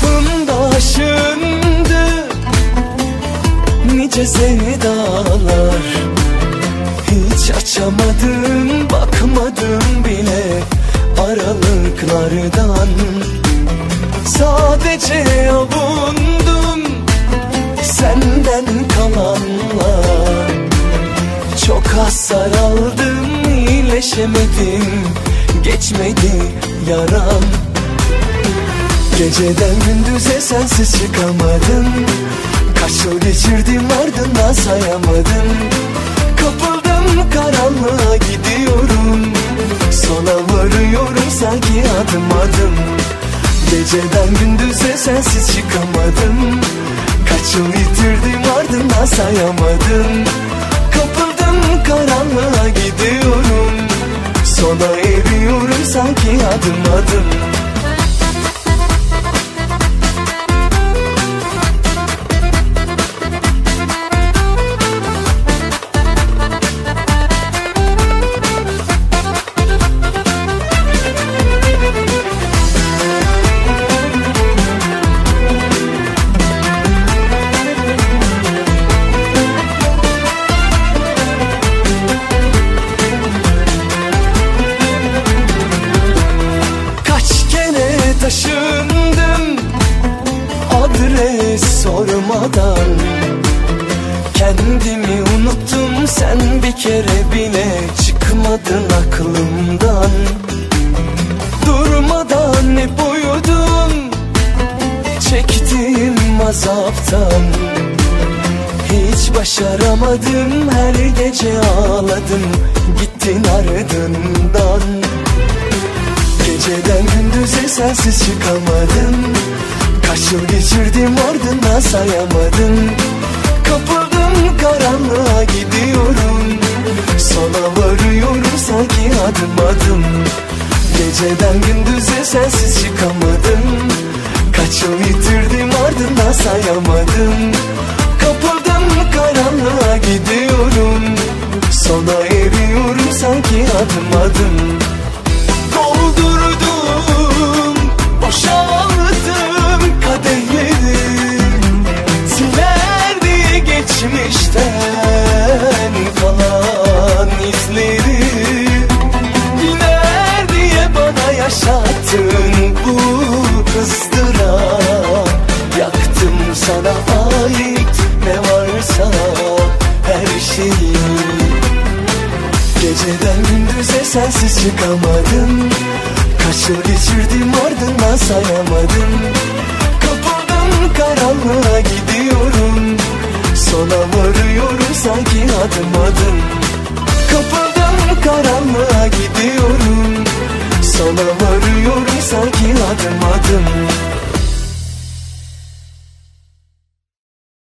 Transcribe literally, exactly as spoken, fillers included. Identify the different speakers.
Speaker 1: Aklımda şimdi nice sevdalar, hiç açamadım, bakmadım bile aralıklardan. Sadece avundum senden kalanla, çok hasar aldım, iyileşemedim, geçmedi yaram. Geceden gündüze sensiz çıkamadım, kaç yıl geçirdim ardından sayamadım. Kapıldım karanlığa gidiyorum, sona varıyorum sanki adım adım. Geceden gündüze sensiz çıkamadım, kaç yıl yitirdim ardından sayamadım. Kapıldım karanlığa gidiyorum, sona eriyorum sanki adım adım. Taşındım adres sormadan, kendimi unuttum, sen bir kere bile çıkmadın aklımdan. Durmadan hep uyudum, çektiğim azaptan. Hiç başaramadım, her gece ağladım, gittin ardından. Geceden gündüze sensiz çıkamadım, kaç yıl geçirdim ardından sayamadım. Kapıldım karanlığa gidiyorum, sona varıyorum sanki adım adım. Geceden gündüze sensiz çıkamadım, kaç yıl yitirdim ardından sayamadım. Kapıldım karanlığa gidiyorum, sona eriyorum sanki adım adım. Doldurdum, boşalttım kadehleri, siler diye geçmişten kalan izleri. Diner diye bana yaşattın bu ızdırap, yaktım sana ait ne varsa her şeyi. Geceden gündüze sensiz çıkamadım, kaç yıl geçirdim ardından sayamadım. Kapıldım karanlığa gidiyorum, sona varıyorum sanki adım adım. Kapıldım karanlığa gidiyorum, sona varıyorum sanki adım adım.